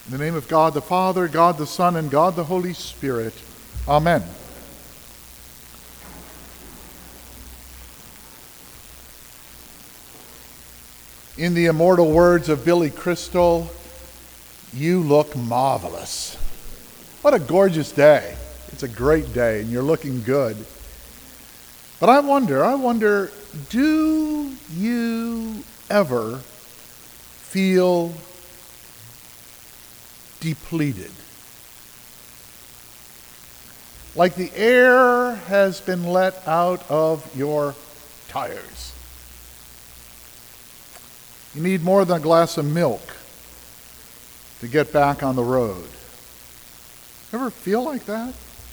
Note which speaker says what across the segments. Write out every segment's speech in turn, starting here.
Speaker 1: In the name of God the Father, God the Son, and God the Holy Spirit. Amen. In the immortal words of Billy Crystal, you look marvelous. What a gorgeous day. It's a great day, and you're looking good. But I wonder, do you ever feel depleted? Like the air has been let out of your tires. You need more than a glass of milk to get back on the road. Ever feel like that?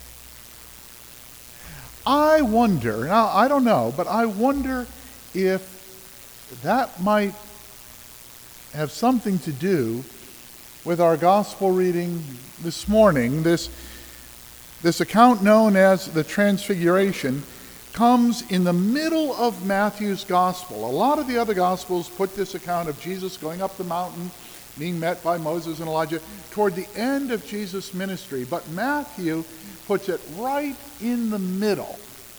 Speaker 1: I wonder, now I don't know, but I wonder if that might have something to do with our gospel reading this morning. This account known as the Transfiguration comes in the middle of Matthew's gospel. A lot of the other gospels put this account of Jesus going up the mountain, being met by Moses and Elijah, toward the end of Jesus' ministry. But Matthew puts it right in the middle.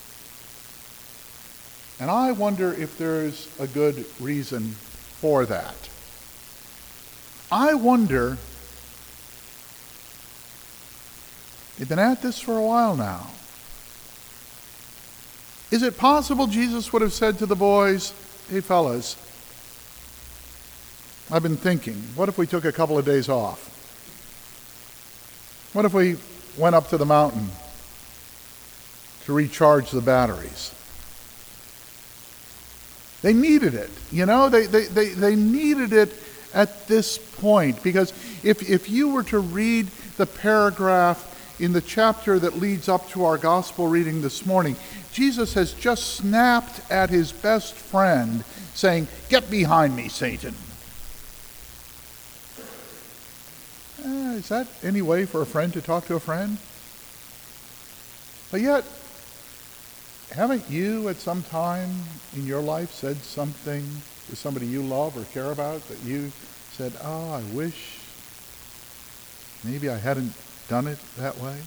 Speaker 1: And I wonder if there's a good reason for that. I wonder, they've been at this for a while now. Is it possible Jesus would have said to the boys, hey fellas, I've been thinking, what if we took a couple of days off? What if we went up to the mountain to recharge the batteries? They needed it, you know, they needed it at this point, because if you were to read the paragraph in the chapter that leads up to our gospel reading this morning, Jesus has just snapped at his best friend, saying, get behind me, Satan. Is that any way for a friend to talk to a friend? But yet, haven't you at some time in your life said something to somebody you love or care about that you said, oh, I wish maybe I hadn't done it that way?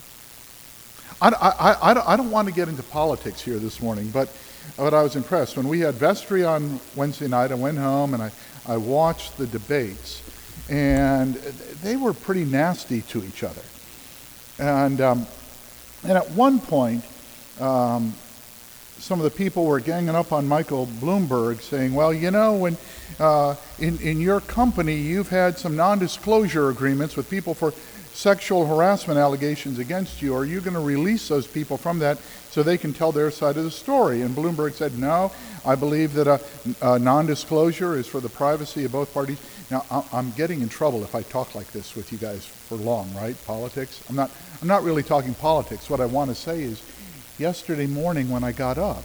Speaker 1: I don't want to get into politics here this morning, but I was impressed. When we had vestry on Wednesday night, I went home and I watched the debates, and they were pretty nasty to each other. And at one point, some of the people were ganging up on Michael Bloomberg, saying, well, you know, when in your company you've had some non-disclosure agreements with people for sexual harassment allegations against you. Are you going to release those people from that so they can tell their side of the story? And Bloomberg said, no, I believe that a non-disclosure is for the privacy of both parties. Now, I'm getting in trouble if I talk like this with you guys for long, right? Politics. I'm not really talking politics. What I want to say is, yesterday morning when I got up,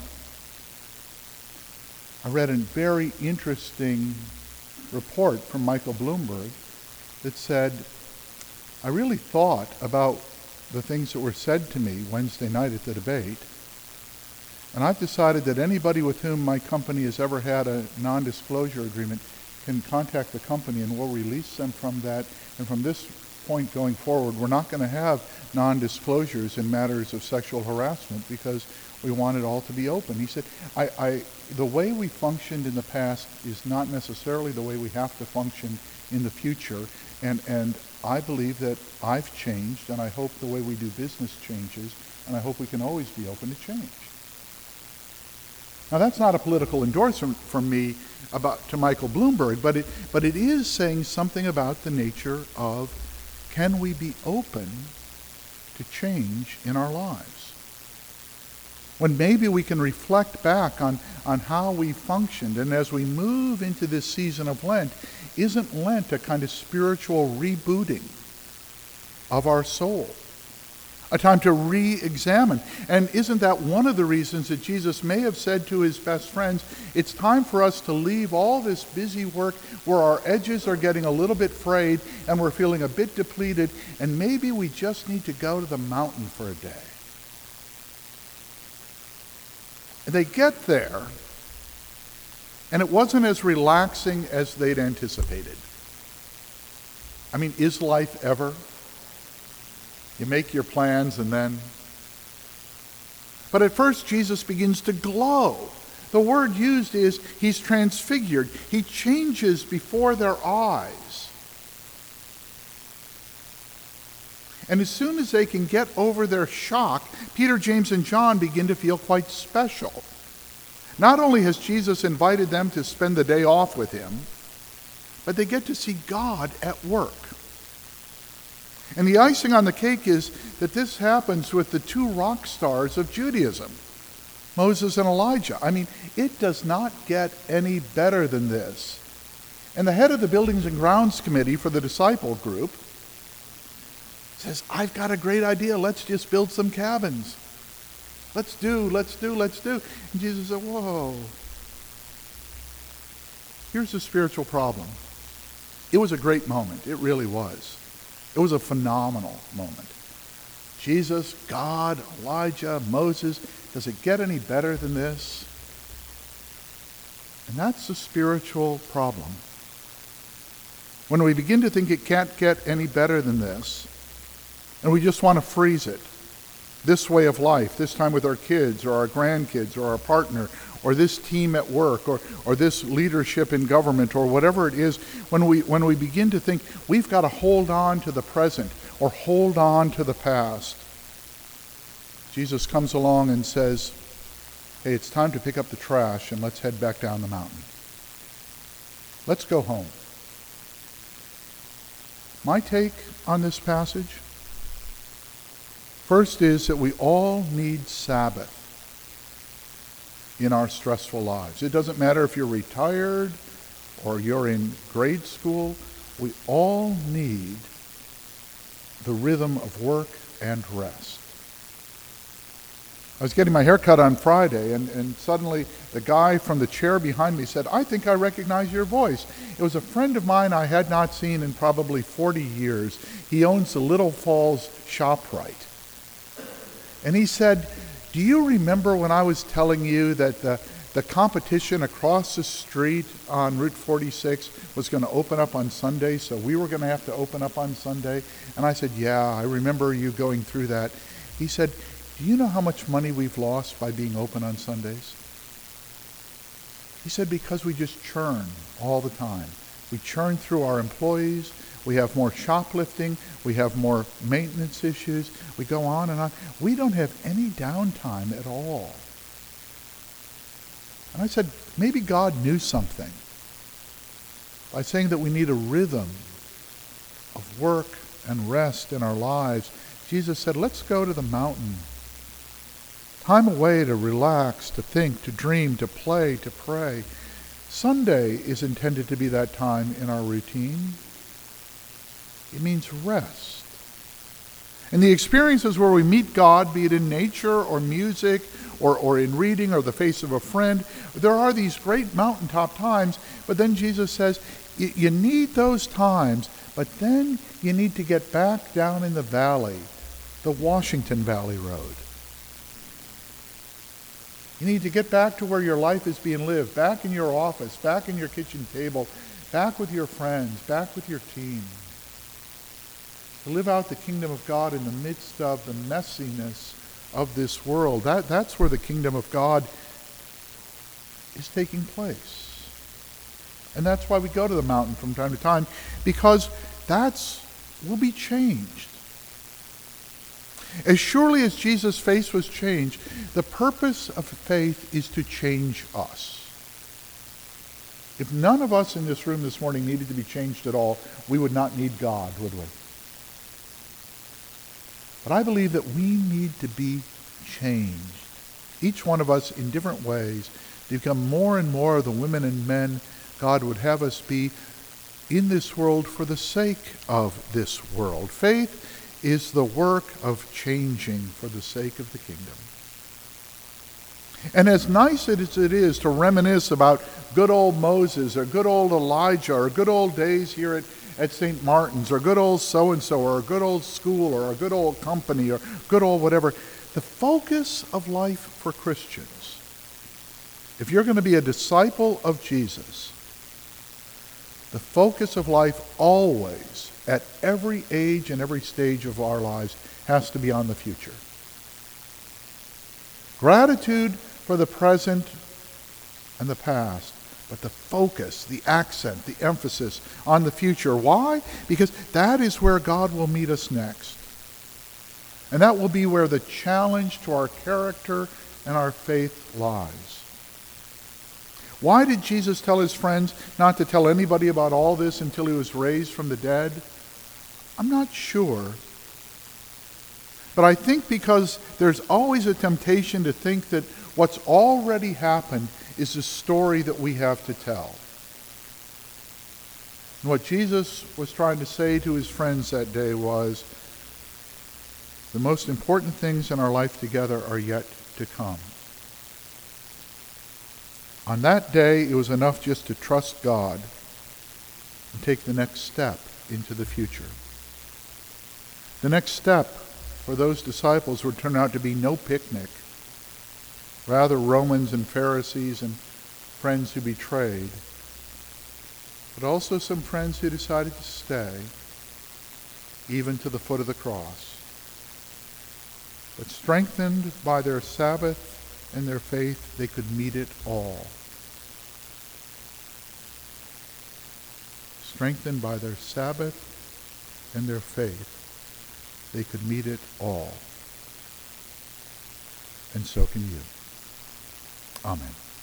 Speaker 1: I read a very interesting report from Michael Bloomberg that said, I really thought about the things that were said to me Wednesday night at the debate, and I've decided that anybody with whom my company has ever had a non-disclosure agreement can contact the company and we'll release them from that. And from this point going forward, we're not going to have non-disclosures in matters of sexual harassment because we want it all to be open. He said, the way we functioned in the past is not necessarily the way we have to function in the future. And I believe that I've changed, and I hope the way we do business changes, and I hope we can always be open to change. Now, that's not a political endorsement from me to Michael Bloomberg, but it is saying something about the nature of, can we be open to change in our lives? When maybe we can reflect back on how we functioned, and as we move into this season of Lent, isn't Lent a kind of spiritual rebooting of our soul? A time to re-examine. And isn't that one of the reasons that Jesus may have said to his best friends, it's time for us to leave all this busy work where our edges are getting a little bit frayed and we're feeling a bit depleted, and maybe we just need to go to the mountain for a day. And they get there, and it wasn't as relaxing as they'd anticipated. I mean, is life ever? You make your plans and then... But at first, Jesus begins to glow. The word used is he's transfigured. He changes before their eyes. And as soon as they can get over their shock, Peter, James, and John begin to feel quite special. Not only has Jesus invited them to spend the day off with him, but they get to see God at work. And the icing on the cake is that this happens with the two rock stars of Judaism, Moses and Elijah. I mean, it does not get any better than this. And the head of the Buildings and Grounds Committee for the disciple group says, I've got a great idea. Let's just build some cabins. Let's do. And Jesus said, whoa. Here's the spiritual problem. It was a great moment. It really was. It was a phenomenal moment. Jesus, God, Elijah, Moses. Does it get any better than this? And that's the spiritual problem. When we begin to think it can't get any better than this, and we just want to freeze it, this way of life, this time with our kids or our grandkids or our partner or this team at work or this leadership in government or whatever it is, when we begin to think we've got to hold on to the present or hold on to the past, Jesus comes along and says, hey, it's time to pick up the trash and let's head back down the mountain. Let's go home. My take on this passage, first, is that we all need Sabbath in our stressful lives. It doesn't matter if you're retired or you're in grade school. We all need the rhythm of work and rest. I was getting my hair cut on Friday, and suddenly the guy from the chair behind me said, I think I recognize your voice. It was a friend of mine I had not seen in probably 40 years. He owns the Little Falls ShopRite. And he said, do you remember when I was telling you that the competition across the street on Route 46 was going to open up on Sunday, so we were going to have to open up on Sunday? And I said, yeah, I remember you going through that. He said, do you know how much money we've lost by being open on Sundays? He said, because we just churn all the time. We churn through our employees. We have more shoplifting. We have more maintenance issues. We go on and on. We don't have any downtime at all. And I said, maybe God knew something by saying that we need a rhythm of work and rest in our lives. Jesus said, let's go to the mountain. Time away to relax, to think, to dream, to play, to pray. Sunday is intended to be that time in our routine. It means rest. And the experiences where we meet God, be it in nature or music or in reading or the face of a friend, there are these great mountaintop times, but then Jesus says, you need those times, but then you need to get back down in the valley, the Washington Valley Road. You need to get back to where your life is being lived, back in your office, back in your kitchen table, back with your friends, back with your team. To live out the kingdom of God in the midst of the messiness of this world. That's where the kingdom of God is taking place. And that's why we go to the mountain from time to time, because we'll be changed. As surely as Jesus' face was changed, the purpose of faith is to change us. If none of us in this room this morning needed to be changed at all, we would not need God, would we? But I believe that we need to be changed, each one of us in different ways, to become more and more the women and men God would have us be in this world for the sake of this world. Faith is the work of changing for the sake of the kingdom. And as nice as it is to reminisce about good old Moses or good old Elijah or good old days here at St. Martin's or good old so-and-so or a good old school or a good old company or good old whatever, the focus of life for Christians, if you're going to be a disciple of Jesus, the focus of life always at every age and every stage of our lives has to be on the future. Gratitude for the present and the past, but the focus, the accent, the emphasis on the future. Why? Because that is where God will meet us next. And that will be where the challenge to our character and our faith lies. Why did Jesus tell his friends not to tell anybody about all this until he was raised from the dead? I'm not sure. But I think because there's always a temptation to think that what's already happened is a story that we have to tell. And what Jesus was trying to say to his friends that day was, the most important things in our life together are yet to come. On that day, it was enough just to trust God and take the next step into the future. The next step for those disciples would turn out to be no picnic, rather Romans and Pharisees and friends who betrayed, but also some friends who decided to stay, even to the foot of the cross. But strengthened by their Sabbath and their faith, they could meet it all. Strengthened by their Sabbath and their faith, they could meet it all. And so can you. Amen.